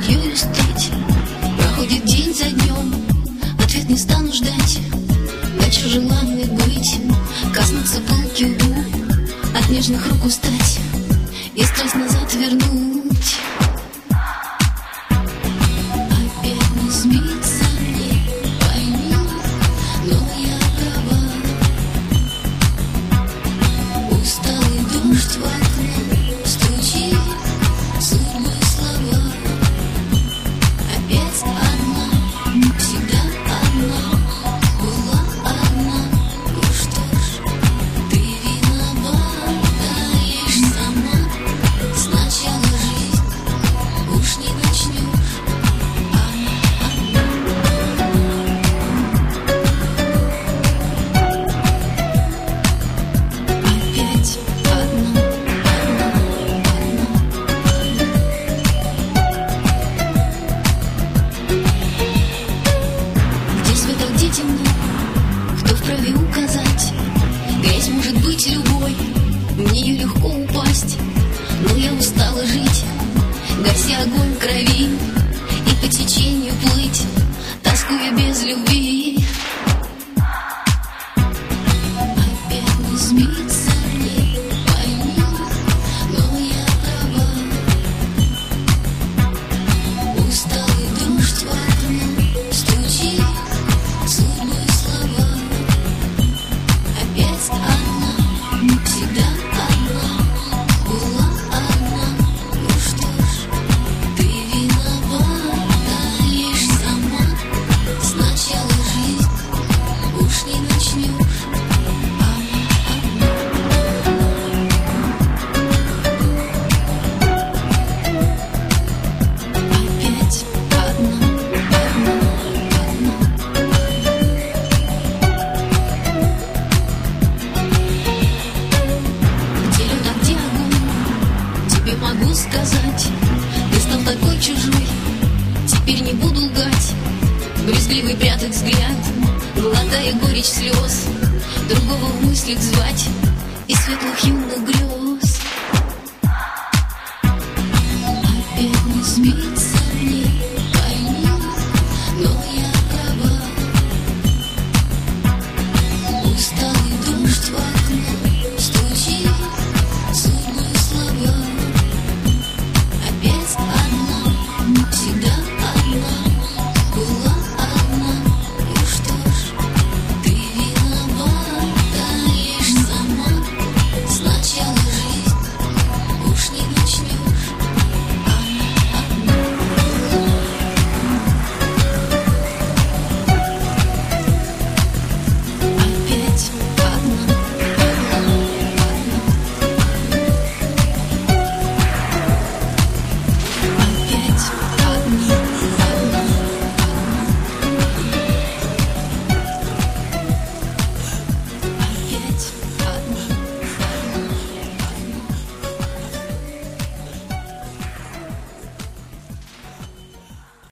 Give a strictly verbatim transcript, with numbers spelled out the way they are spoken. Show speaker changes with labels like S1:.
S1: ладьёю стать. Проходит день за днем, ответ не стану ждать. Дальше желанный быть, коснуться пылки лбу, от нежных рук устать и страсть назад вернуть. Опять не спится мне, пойми, но я права. Усталый дождь в окно стучит, судьбы слова. Опять одна, всегда одна, была одна. Ну что ж, ты виновата лишь сама. Сначала жизнь уж не начнешь. Опять одна, одна, одна. Где свет, а где темно? Кто вправе указать? Грязь может быть любой, в нее легко упасть. Но я устала жить, гася огонь в крови, и по течению плыть, тоскуя без любви. Опять не спится мне, пойми, но я права. Усталый дождь в окно стучит, судьбы слова. Опять одна, всегда одна, была одна. Ну что ж, ты виновата лишь сама. Сначала жизнь уж не начнешь. Опять одна, одна, одна. Где лед, а где огонь? Тебе могу сказать, ты стал такой чужой. Теперь не буду лгать, брезгливый прятать взгляд, глотая горечь слез, другого в мыслях звать из светлых юных грез.